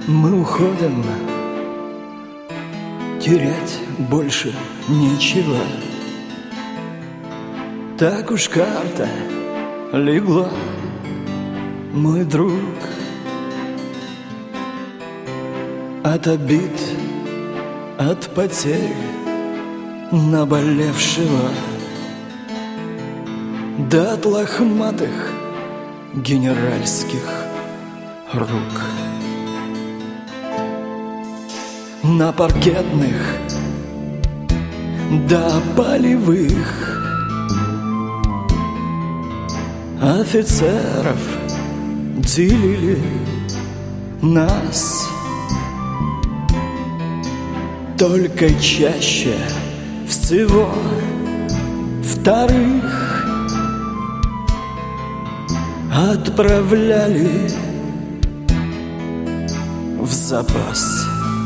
Мы уходим, терять больше нечего. Так уж карта легла, мой друг. От обид, от потерь наболевшего, да от лохматых генеральских рук. На паркетных, да полевых офицеров делили нас. Только чаще всего вторых отправляли в запас.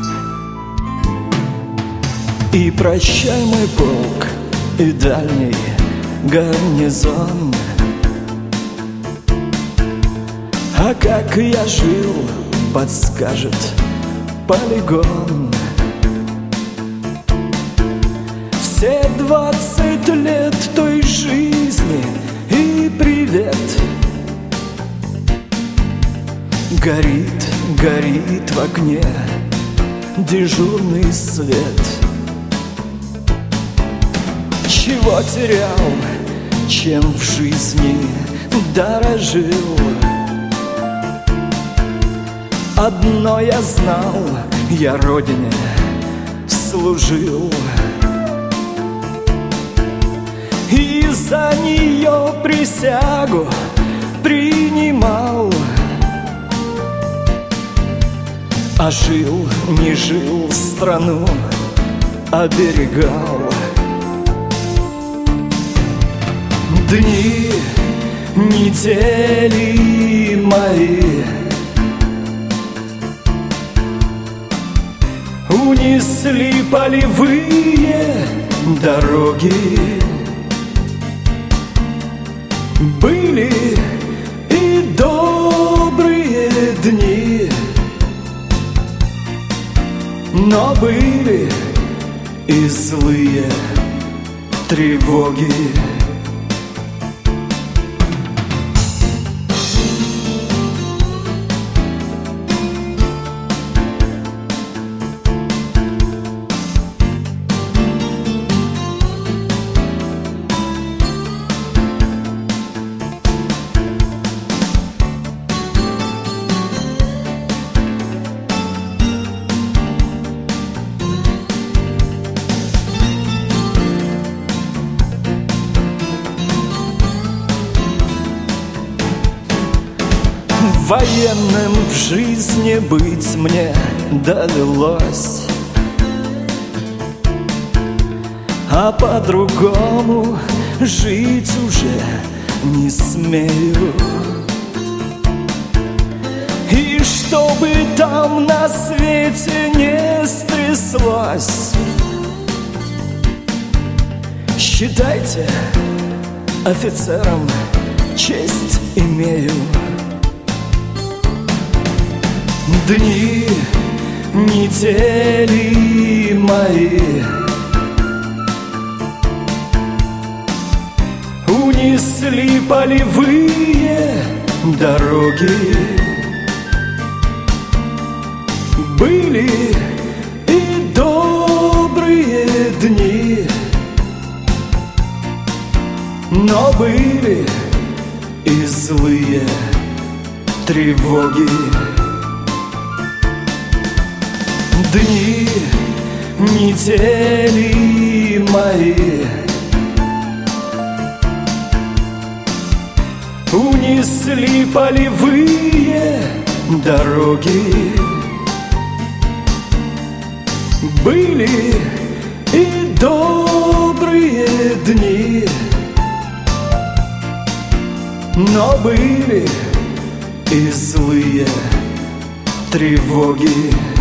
И прощай, мой полк, и дальний гарнизон. А как я жил, подскажет полигон. Все 20 лет той жизни и привет. Горит, горит в окне дежурный свет. Чего терял, чем в жизни дорожил? Одно я знал, я родине служил. И за нее присягу принимал. А жил, не жил, страну оберегал. Дни, недели мои унесли полевые дороги. Были и добрые дни, но были и злые тревоги. Военным в жизни быть мне довелось, а по-другому жить уже не смею. И что бы там на свете не стряслось, считайте, офицером честь имею. Дни, недели мои унесли полевые дороги. Были и добрые дни, но были и злые тревоги. Дни, недели мои унесли полевые дороги. Были и добрые дни, но были и злые тревоги.